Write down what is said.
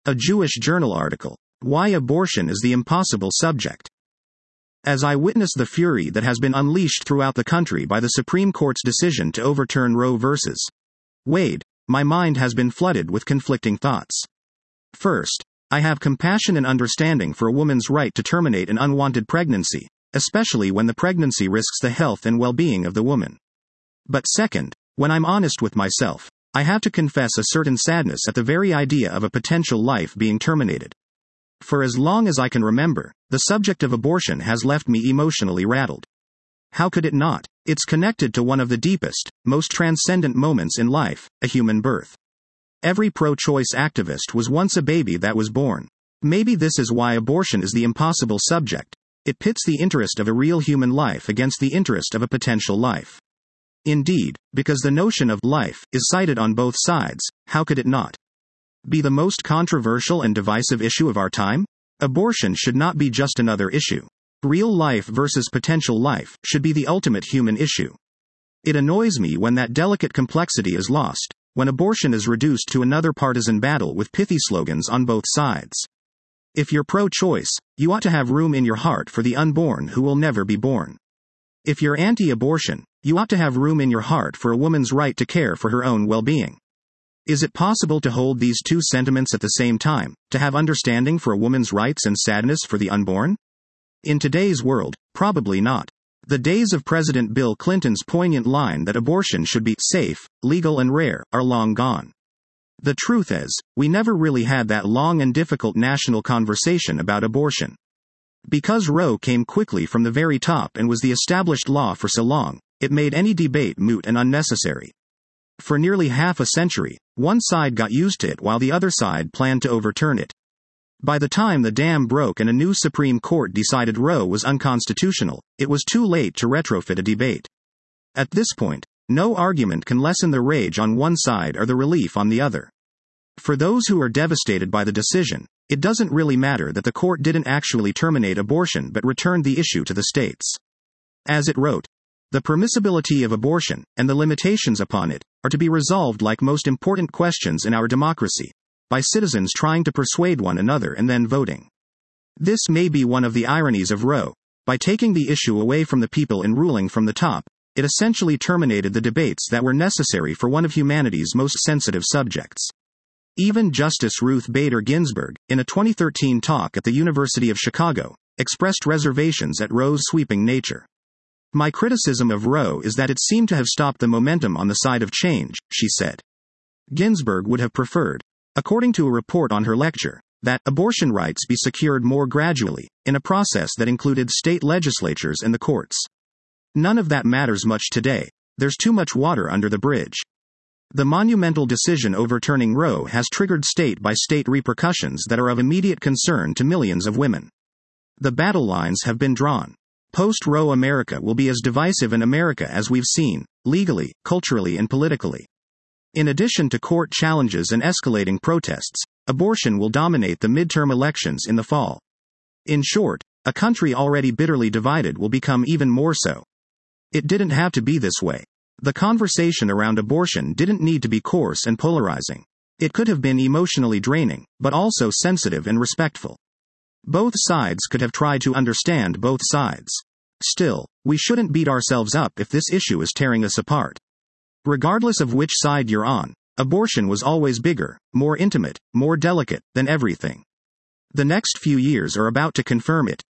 A Jewish journal article. Why abortion is the impossible subject. As I witness the fury that has been unleashed throughout the country by the Supreme Court's decision to overturn Roe v. Wade, my mind has been flooded with conflicting thoughts. First, I have compassion and understanding for a woman's right to terminate an unwanted pregnancy, especially when the pregnancy risks the health and well-being of the woman. But second, when I'm honest with myself, I have to confess a certain sadness at the very idea of a potential life being terminated. For as long as I can remember, the subject of abortion has left me emotionally rattled. How could it not? It's connected to one of the deepest, most transcendent moments in life, a human birth. Every pro-choice activist was once a baby that was born. Maybe this is why abortion is the impossible subject. It pits the interest of a real human life against the interest of a potential life. Indeed, because the notion of life is cited on both sides, how could it not be the most controversial and divisive issue of our time? Abortion should not be just another issue. Real life versus potential life should be the ultimate human issue. It annoys me when that delicate complexity is lost, when abortion is reduced to another partisan battle with pithy slogans on both sides. If you're pro-choice, you ought to have room in your heart for the unborn who will never be born. If you're anti-abortion, you ought to have room in your heart for a woman's right to care for her own well-being. Is it possible to hold these two sentiments at the same time, to have understanding for a woman's rights and sadness for the unborn? In today's world, probably not. The days of President Bill Clinton's poignant line that abortion should be safe, legal and rare are long gone. The truth is, we never really had that long and difficult national conversation about abortion. Because Roe came quickly from the very top and was the established law for so long, it made any debate moot and unnecessary. For nearly half a century, one side got used to it while the other side planned to overturn it. By the time the dam broke and a new Supreme Court decided Roe was unconstitutional, it was too late to retrofit a debate. At this point, no argument can lessen the rage on one side or the relief on the other. For those who are devastated by the decision, it doesn't really matter that the court didn't actually terminate abortion but returned the issue to the states. As it wrote, the permissibility of abortion, and the limitations upon it, are to be resolved like most important questions in our democracy, by citizens trying to persuade one another and then voting. This may be one of the ironies of Roe. By taking the issue away from the people and ruling from the top, it essentially terminated the debates that were necessary for one of humanity's most sensitive subjects. Even Justice Ruth Bader Ginsburg, in a 2013 talk at the University of Chicago, expressed reservations at Roe's sweeping nature. My criticism of Roe is that it seemed to have stopped the momentum on the side of change, she said. Ginsburg would have preferred, according to a report on her lecture, that abortion rights be secured more gradually, in a process that included state legislatures and the courts. None of that matters much today. There's too much water under the bridge. The monumental decision overturning Roe has triggered state-by-state repercussions that are of immediate concern to millions of women. The battle lines have been drawn. Post-Roe America will be as divisive an America as we've seen, legally, culturally and politically. In addition to court challenges and escalating protests, abortion will dominate the midterm elections in the fall. In short, a country already bitterly divided will become even more so. It didn't have to be this way. The conversation around abortion didn't need to be coarse and polarizing. It could have been emotionally draining, but also sensitive and respectful. Both sides could have tried to understand both sides. Still, we shouldn't beat ourselves up if this issue is tearing us apart. Regardless of which side you're on, abortion was always bigger, more intimate, more delicate than everything. The next few years are about to confirm it.